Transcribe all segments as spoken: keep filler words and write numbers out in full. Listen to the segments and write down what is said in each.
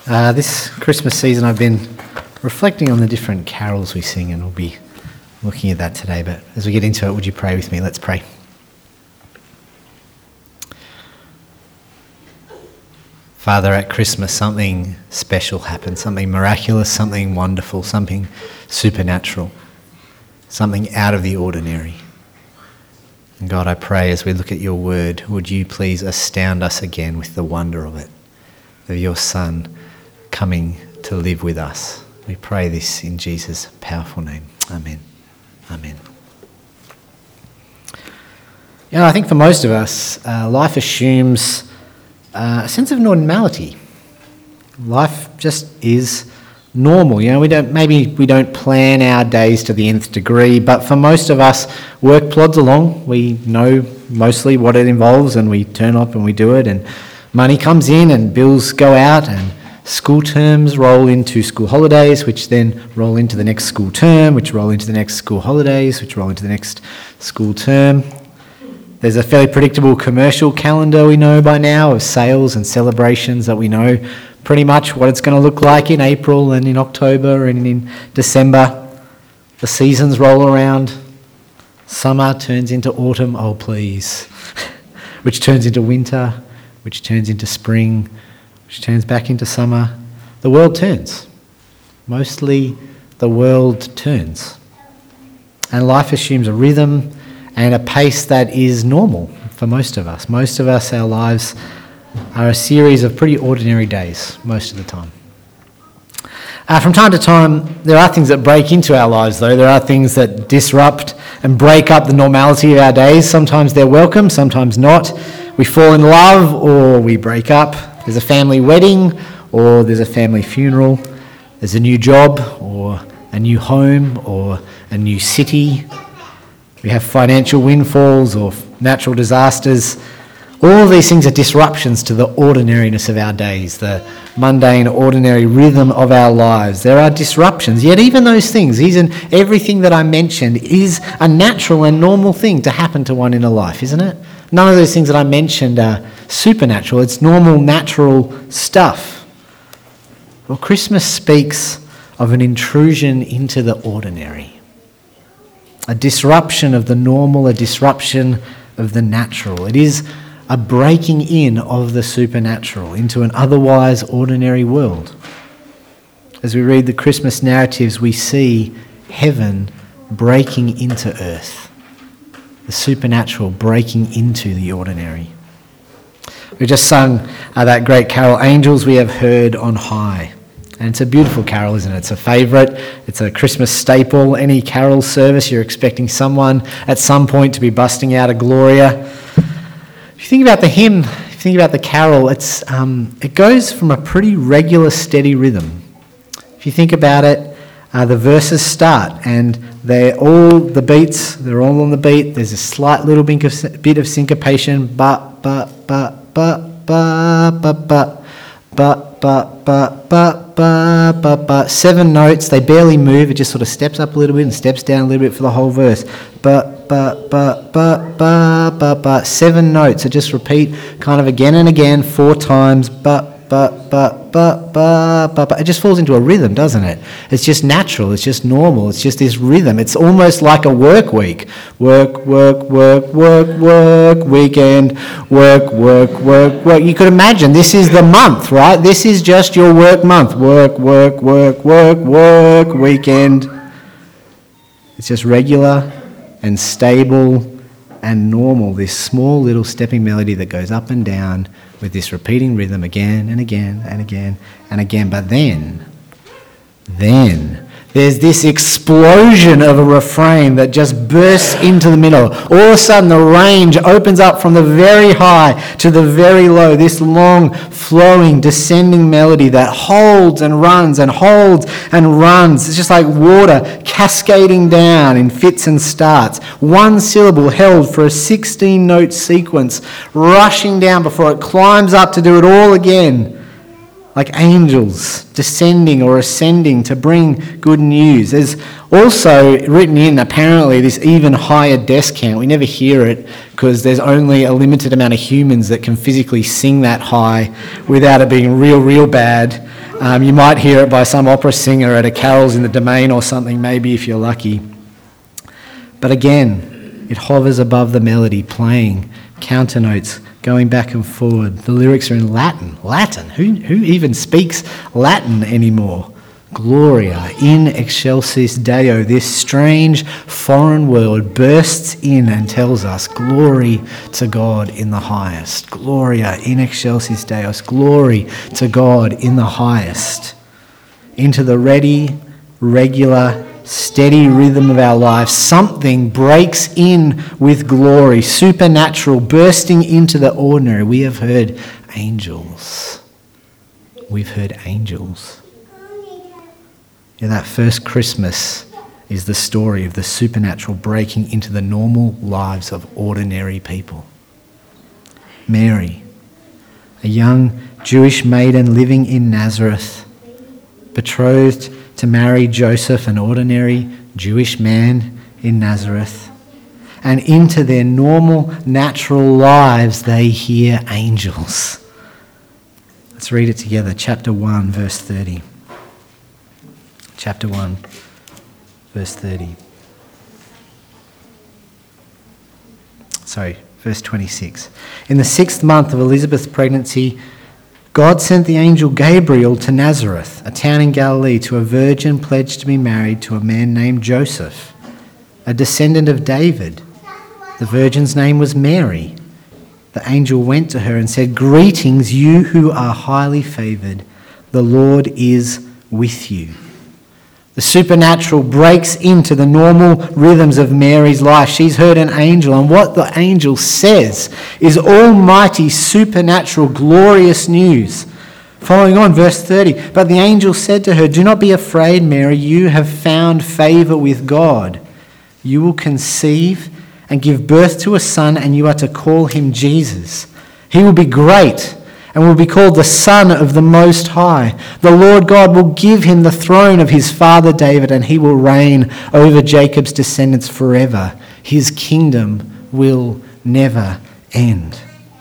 Uh, this Christmas season I've been reflecting on the different carols we sing, and we'll be looking at that today. But as we get into it, would you pray with me? Let's pray. Father, at Christmas something special happens, something miraculous, something wonderful, something supernatural, something out of the ordinary. And God, I pray as we look at your word, would you please astound us again with the wonder of it, of your Son coming to live with us. We pray this in Jesus' powerful name. Amen. Amen. You know, I think for most of us, uh, life assumes uh, a sense of normality. Life just is normal. You know, we don't maybe we don't plan our days to the nth degree, but for most of us, work plods along. We know mostly what it involves, and we turn up and we do it, and money comes in and bills go out, and school terms roll into school holidays, which then roll into the next school term, which roll into the next school holidays, which roll into the next school term. There's a fairly predictable commercial calendar we know by now of sales and celebrations that we know pretty much what it's going to look like in April and in October and in December. The seasons roll around. Summer turns into autumn, oh please, which turns into winter, which turns into spring, which turns back into summer. The world turns. Mostly the world turns. And life assumes a rhythm and a pace that is normal for most of us. Most of us, our lives are a series of pretty ordinary days most of the time. Uh, from time to time, there are things that break into our lives, though. There are things that disrupt and break up the normality of our days. Sometimes they're welcome, sometimes not. We fall in love or we break up. There's a family wedding or there's a family funeral. There's a new job or a new home or a new city. We have financial windfalls or natural disasters. All of these things are disruptions to the ordinariness of our days, the mundane, ordinary rhythm of our lives. There are disruptions, yet even those things, even everything that I mentioned, is a natural and normal thing to happen to one in a life, isn't it? None of those things that I mentioned are supernatural. It's normal, natural stuff. Well, Christmas speaks of an intrusion into the ordinary. A disruption of the normal, a disruption of the natural. It is a breaking in of the supernatural into an otherwise ordinary world. As we read the Christmas narratives, we see heaven breaking into earth. The supernatural breaking into the ordinary. We just sung uh, that great carol, Angels We Have Heard on High. And it's a beautiful carol, isn't it? It's a favourite. It's a Christmas staple. Any carol service, you're expecting someone at some point to be busting out a Gloria. If you think about the hymn, if you think about the carol, it's um, it goes from a pretty regular, steady rhythm. If you think about it, uh, the verses start and they're all the beats, they're all on the beat. There's a slight little bit of, bit of syncopation. But, but, but, but, but, but, but, but, but, but, but, but, but, but. Seven notes, they barely move. It just sort of steps up a little bit and steps down a little bit for the whole verse. But, but, but, but, but, but, but. Seven notes. So just repeat kind of again and again, four times. But, but, but, but, but, but, but. It just falls into a rhythm, doesn't it? It's just natural. It's just normal. It's just this rhythm. It's almost like a work week. Work, work, work, work, work, weekend, work, work, work, work. You could imagine this is the month, right? This is just your work month. Work, work, work, work, work, weekend. It's just regular and stable and normal, this small little stepping melody that goes up and down with this repeating rhythm again and again and again and again. But then, then there's this explosion of a refrain that just bursts into the middle. All of a sudden the range opens up from the very high to the very low, this long, flowing, descending melody that holds and runs and holds and runs. It's just like water cascading down in fits and starts. One syllable held for a sixteen-note sequence, rushing down before it climbs up to do it all again. Like angels descending or ascending to bring good news. There's also written in, apparently, this even higher descant. We never hear it because there's only a limited amount of humans that can physically sing that high without it being real, real bad. Um, you might hear it by some opera singer at a carols in the Domain or something, maybe if you're lucky. But again, it hovers above the melody, playing counter notes, going back and forward. The lyrics are in Latin. Latin? Who, who even speaks Latin anymore? Gloria in excelsis Deo. This strange foreign word bursts in and tells us glory to God in the highest. Gloria in excelsis Deus. Glory to God in the highest. Into the ready, regular, steady rhythm of our lives, something breaks in with glory, supernatural, bursting into the ordinary. We have heard angels. We've heard angels. Yeah, that first Christmas is the story of the supernatural breaking into the normal lives of ordinary people. Mary, a young Jewish maiden living in Nazareth, betrothed to marry Joseph, an ordinary Jewish man in Nazareth. And into their normal, natural lives, they hear angels. Let's read it together. Chapter one, verse thirty. Chapter one, verse thirty. Sorry, verse twenty-six. In the sixth month of Elizabeth's pregnancy, God sent the angel Gabriel to Nazareth, a town in Galilee, to a virgin pledged to be married to a man named Joseph, a descendant of David. The virgin's name was Mary. The angel went to her and said, "Greetings, you who are highly favoured. The Lord is with you." The supernatural breaks into the normal rhythms of Mary's life. She's heard an angel, and what the angel says is almighty, supernatural, glorious news. Following on, verse thirty, "But the angel said to her, 'Do not be afraid, Mary, you have found favour with God. You will conceive and give birth to a son, and you are to call him Jesus. He will be great and will be called the Son of the Most High. The Lord God will give him the throne of his father David, and he will reign over Jacob's descendants forever. His kingdom will never end.'"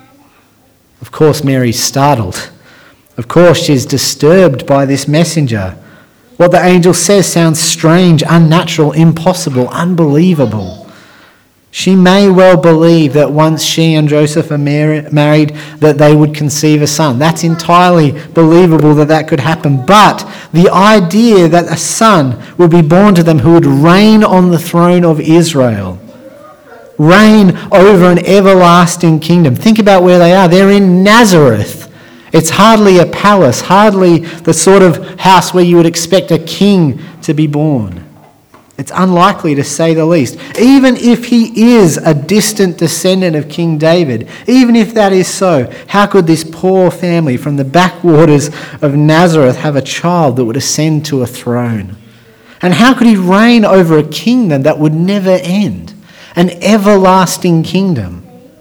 Of course, Mary's startled. Of course, she's disturbed by this messenger. What the angel says sounds strange, unnatural, impossible, unbelievable. She may well believe that once she and Joseph are mar- married, that they would conceive a son. That's entirely believable that that could happen. But the idea that a son would be born to them who would reign on the throne of Israel, reign over an everlasting kingdom. Think about where they are. They're in Nazareth. It's hardly a palace, hardly the sort of house where you would expect a king to be born. It's unlikely, to say the least. Even if he is a distant descendant of King David, even if that is so, how could this poor family from the backwaters of Nazareth have a child that would ascend to a throne? And how could he reign over a kingdom that would never end? An everlasting kingdom.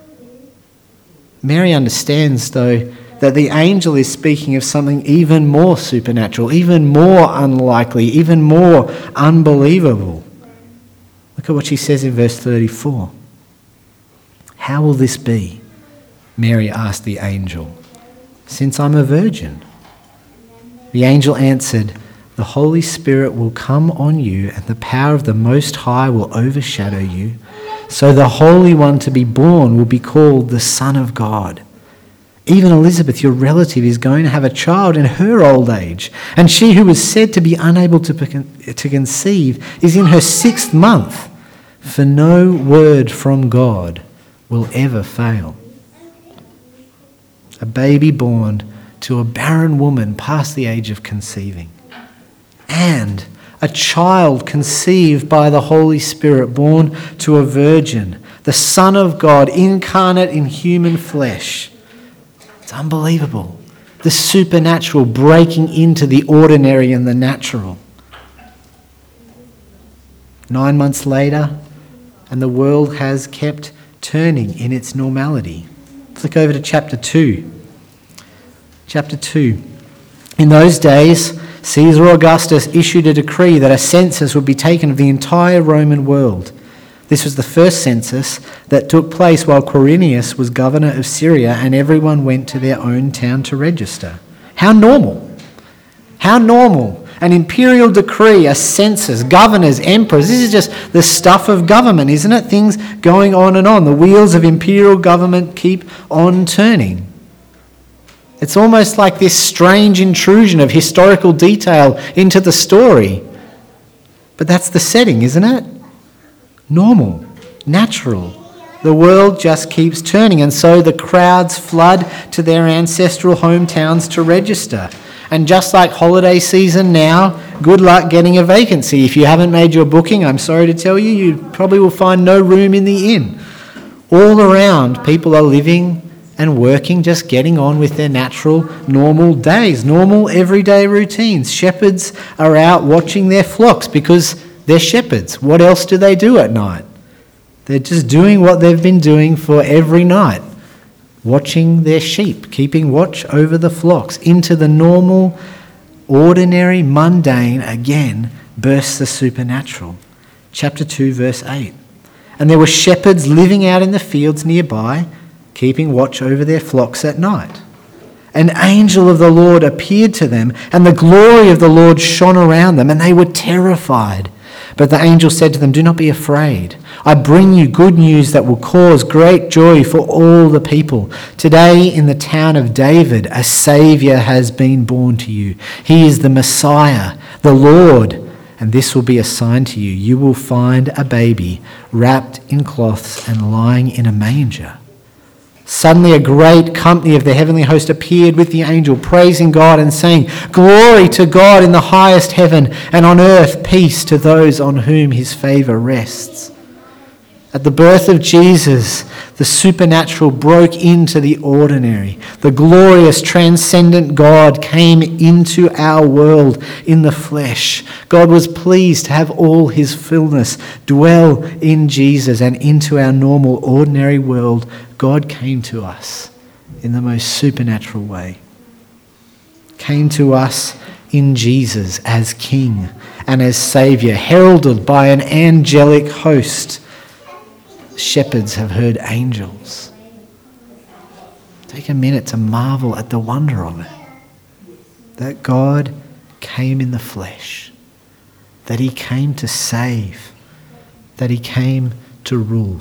Mary understands, though, that the angel is speaking of something even more supernatural, even more unlikely, even more unbelievable. Look at what she says in verse thirty-four. "How will this be?" Mary asked the angel, "since I'm a virgin?" The angel answered, "The Holy Spirit will come on you, and the power of the Most High will overshadow you. So the Holy One to be born will be called the Son of God. Even Elizabeth, your relative, is going to have a child in her old age, and she who was said to be unable to, to conceive is in her sixth month, for no word from God will ever fail." A baby born to a barren woman past the age of conceiving, and a child conceived by the Holy Spirit, born to a virgin, the Son of God, incarnate in human flesh. It's unbelievable. The supernatural breaking into the ordinary and the natural. Nine months later, and the world has kept turning in its normality. Flick over to chapter two. Chapter two. In those days, Caesar Augustus issued a decree that a census would be taken of the entire Roman world. This was the first census that took place while Quirinius was governor of Syria, and everyone went to their own town to register. How normal. How normal. An imperial decree, a census, governors, emperors. This is just the stuff of government, isn't it? Things going on and on. The wheels of imperial government keep on turning. It's almost like this strange intrusion of historical detail into the story. But that's the setting, isn't it? Normal, natural. The world just keeps turning, and so the crowds flood to their ancestral hometowns to register. And just like holiday season now, good luck getting a vacancy. If you haven't made your booking, I'm sorry to tell you, you probably will find no room in the inn. All around, people are living and working, just getting on with their natural, normal days, normal everyday routines. Shepherds are out watching their flocks because they're shepherds. What else do they do at night? They're just doing what they've been doing for every night. Watching their sheep, keeping watch over the flocks. Into the normal, ordinary, mundane, again, bursts the supernatural. Chapter two, verse eight. And there were shepherds living out in the fields nearby, keeping watch over their flocks at night. An angel of the Lord appeared to them, and the glory of the Lord shone around them, and they were terrified. But the angel said to them, "Do not be afraid. I bring you good news that will cause great joy for all the people. Today in the town of David, a Saviour has been born to you. He is the Messiah, the Lord. And this will be a sign to you. You will find a baby wrapped in cloths and lying in a manger." Suddenly a great company of the heavenly host appeared with the angel, praising God and saying, "Glory to God in the highest heaven, and on earth peace to those on whom his favour rests." At the birth of Jesus, the supernatural broke into the ordinary. The glorious, transcendent God came into our world in the flesh. God was pleased to have all his fullness dwell in Jesus, and into our normal, ordinary world, God came to us in the most supernatural way. Came to us in Jesus as King and as Saviour, heralded by an angelic host. Shepherds have heard angels. Take a minute to marvel at the wonder of it. That God came in the flesh. That he came to save. That he came to rule.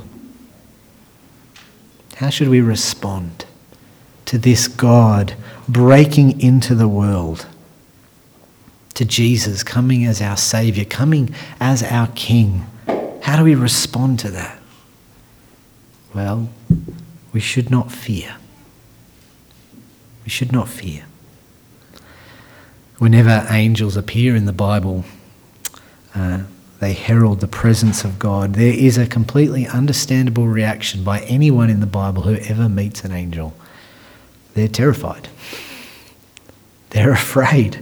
How should we respond to this God breaking into the world? To Jesus coming as our Saviour, coming as our King. How do we respond to that? Well, we should not fear. We should not fear. Whenever angels appear in the Bible, uh, they herald the presence of God. There is a completely understandable reaction by anyone in the Bible who ever meets an angel. They're terrified. They're afraid.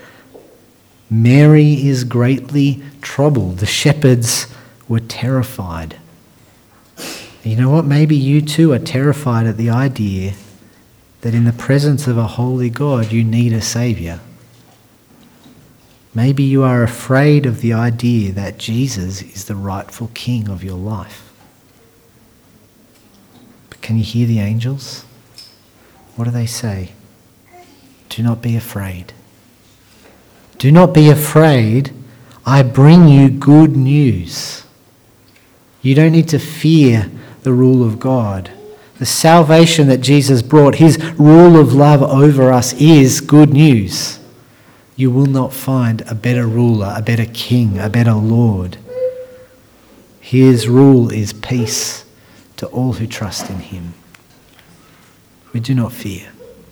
Mary is greatly troubled. The shepherds were terrified. You know what? Maybe you too are terrified at the idea that in the presence of a holy God you need a Saviour. Maybe you are afraid of the idea that Jesus is the rightful King of your life. But can you hear the angels? What do they say? Do not be afraid. Do not be afraid. I bring you good news. You don't need to fear the rule of God. The salvation that Jesus brought, his rule of love over us, is good news. You will not find a better ruler, a better king, a better Lord. His rule is peace to all who trust in him. We do not fear.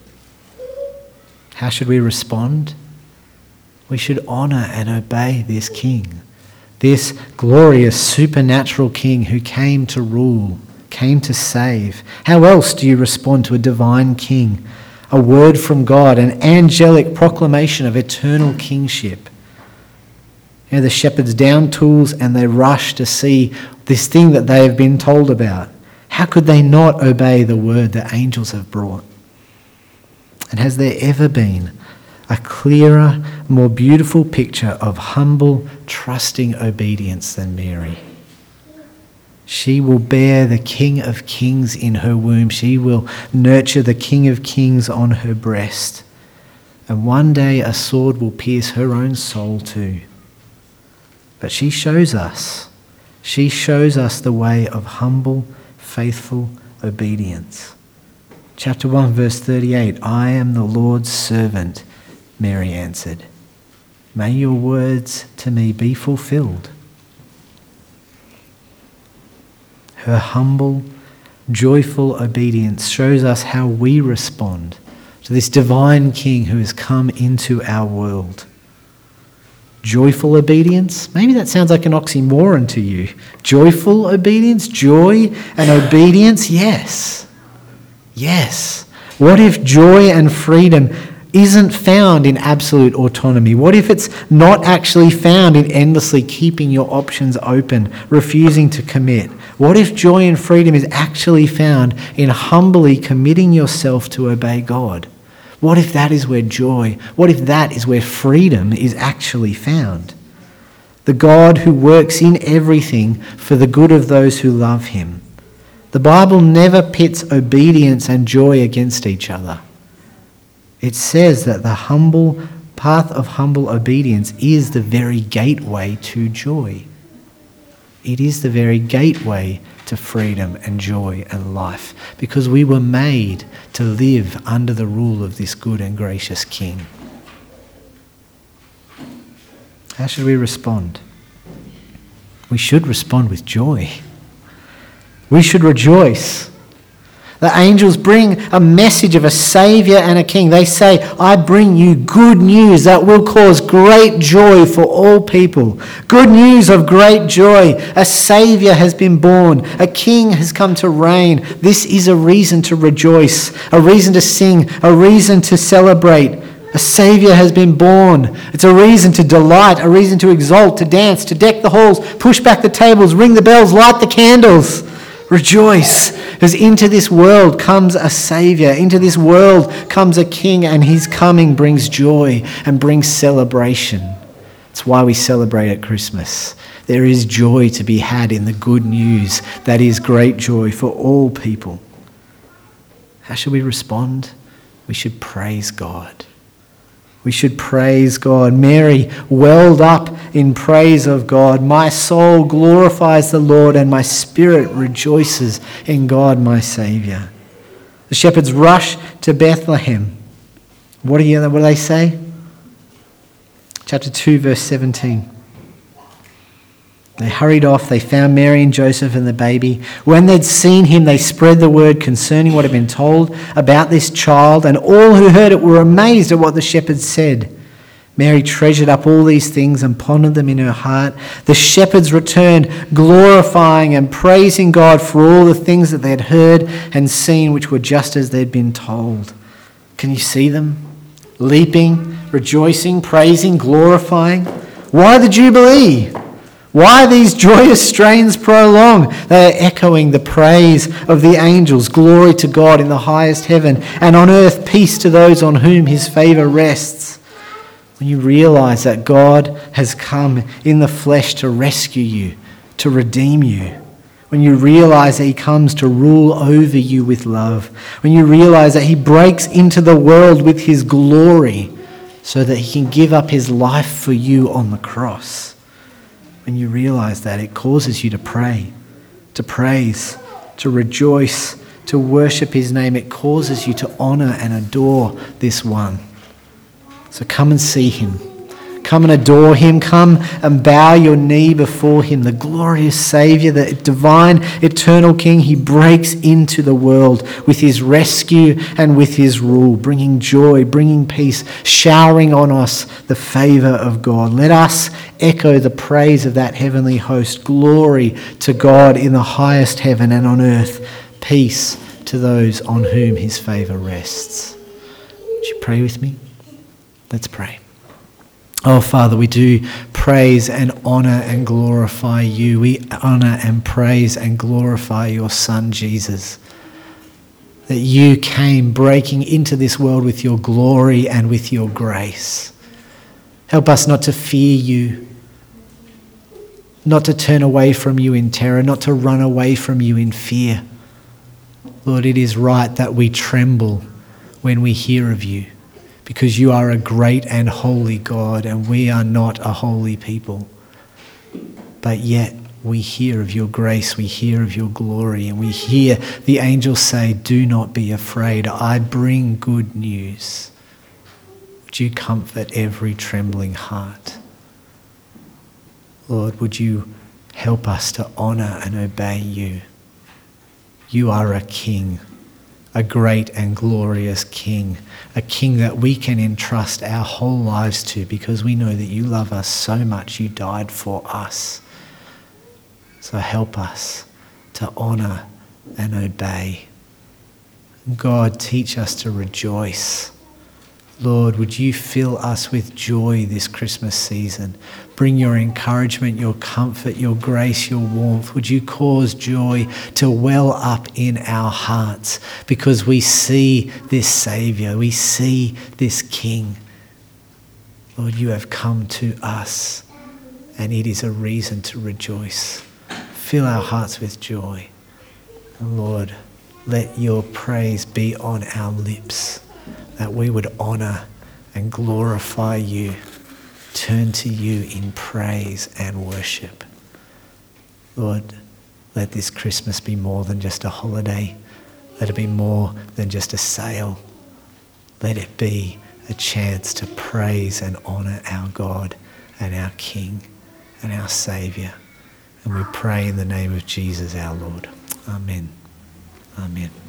How should we respond? We should honour and obey this King. This glorious supernatural King who came to rule, came to save. How else do you respond to a divine King? A word from God, an angelic proclamation of eternal kingship. You know, the shepherds down tools and they rush to see this thing that they have been told about. How could they not obey the word that angels have brought? And has there ever been a clearer, more beautiful picture of humble, trusting obedience than Mary? She will bear the King of Kings in her womb. She will nurture the King of Kings on her breast. and one day a sword will pierce her own soul too. But she shows us, she shows us the way of humble, faithful obedience. Chapter one, verse thirty-eight, I am the Lord's servant, Mary answered. May your words to me be fulfilled. Her humble, joyful obedience shows us how we respond to this divine King who has come into our world. Joyful obedience? Maybe that sounds like an oxymoron to you. Joyful obedience? Joy and obedience? Yes. Yes. What if joy and freedom isn't found in absolute autonomy? What if it's not actually found in endlessly keeping your options open, refusing to commit? What if joy and freedom is actually found in humbly committing yourself to obey God? What if that is where joy, what if that is where freedom is actually found? The God who works in everything for the good of those who love him. The Bible never pits obedience and joy against each other. It says that the humble path of humble obedience is the very gateway to joy. It is the very gateway to freedom and joy and life, because we were made to live under the rule of this good and gracious King. How should we respond? We should respond with joy. We should rejoice. The angels bring a message of a Saviour and a King. They say, I bring you good news that will cause great joy for all people. Good news of great joy. A Saviour has been born. A King has come to reign. This is a reason to rejoice, a reason to sing, a reason to celebrate. A Saviour has been born. It's a reason to delight, a reason to exalt, to dance, to deck the halls, push back the tables, ring the bells, light the candles. Rejoice, because into this world comes a Saviour. Into this world comes a King, and his coming brings joy and brings celebration. It's why we celebrate at Christmas. There is joy to be had in the good news that is great joy for all people. How should we respond? We should praise God. We should praise God. Mary welled up in praise of God. My soul glorifies the Lord, and my spirit rejoices in God my Saviour. The shepherds rush to Bethlehem. What do, you, what do they say? Chapter two, verse seventeen. They hurried off. They found Mary and Joseph and the baby. When they'd seen him, they spread the word concerning what had been told about this child, and all who heard it were amazed at what the shepherds said. Mary treasured up all these things and pondered them in her heart. The shepherds returned, glorifying and praising God for all the things that they had heard and seen, which were just as they'd been told. Can you see them? Leaping, rejoicing, praising, glorifying. Why the Jubilee? Why these joyous strains prolong? They are echoing the praise of the angels. Glory to God in the highest heaven, and on earth peace to those on whom his favour rests. When you realise that God has come in the flesh to rescue you, to redeem you. When you realise that he comes to rule over you with love. When you realise that he breaks into the world with his glory so that he can give up his life for you on the cross. When you realise that, it causes you to pray, to praise, to rejoice, to worship his name. It causes you to honour and adore this one. So come and see him. Come and adore him. Come and bow your knee before him. The glorious Saviour, the divine, eternal King. He breaks into the world with his rescue and with his rule, bringing joy, bringing peace, showering on us the favour of God. Let us echo the praise of that heavenly host. Glory to God in the highest heaven, and on earth peace to those on whom his favour rests. Would you pray with me? Let's pray. Oh, Father, we do praise and honour and glorify you. We honour and praise and glorify your Son, Jesus. That you came breaking into this world with your glory and with your grace. Help us not to fear you, not to turn away from you in terror, not to run away from you in fear. Lord, it is right that we tremble when we hear of you, because you are a great and holy God, and we are not a holy people. But yet we hear of your grace, we hear of your glory, and we hear the angels say, do not be afraid, I bring good news. Would you comfort every trembling heart? Lord, would you help us to honour and obey you? You are a king, a great and glorious king, a king that we can entrust our whole lives to because we know that you love us so much you died for us. So help us to honour and obey. God, teach us to rejoice. Lord, would you fill us with joy this Christmas season? Bring your encouragement, your comfort, your grace, your warmth. Would you cause joy to well up in our hearts because we see this Saviour, we see this King. Lord, you have come to us and it is a reason to rejoice. Fill our hearts with joy. And Lord, let your praise be on our lips, that we would honour and glorify you, turn to you in praise and worship. Lord, let this Christmas be more than just a holiday. Let it be more than just a sale. Let it be a chance to praise and honour our God and our King and our Saviour. And we pray in the name of Jesus our Lord. Amen. Amen.